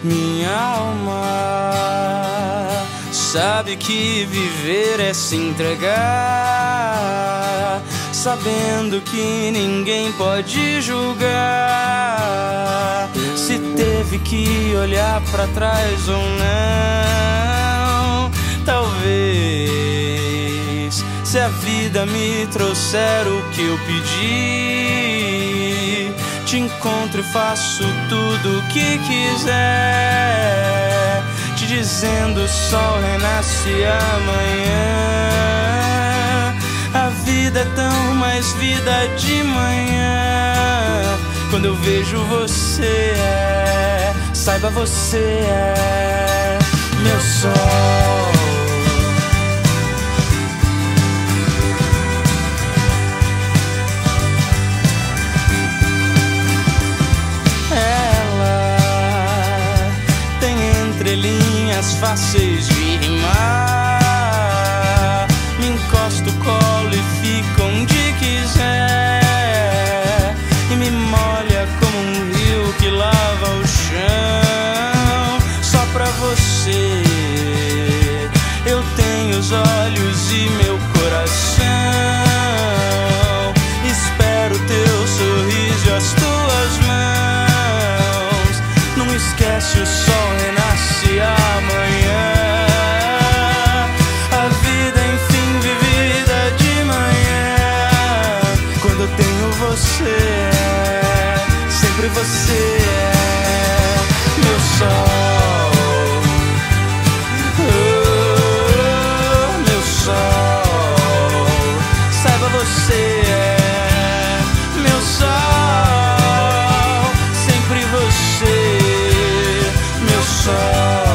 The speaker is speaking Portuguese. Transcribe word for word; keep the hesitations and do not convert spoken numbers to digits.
Minha alma sabe que viver é se entregar, sabendo que ninguém pode julgar se teve que olhar pra trás ou não. Talvez, se a vida me trouxer o que eu pedi, te encontro e faço tudo o que quiser, te dizendo o sol renasce amanhã. A vida é tão mais vida de manhã. Quando eu vejo você, é, saiba, você é meu sol. Linhas fáceis de rimar, me encosto, colo e fico onde quiser, e me molha como um rio que lava o chão. Só pra você eu tenho os olhos e meu coração. Espero teu sorriso e as tuas mãos. Não esquece, o sol renasce amanhã. A vida, enfim, vivida de manhã. Quando eu tenho você, sempre você é meu sol. Oh, meu sol. Saiba, você é meu sol. Sempre você, meu sol.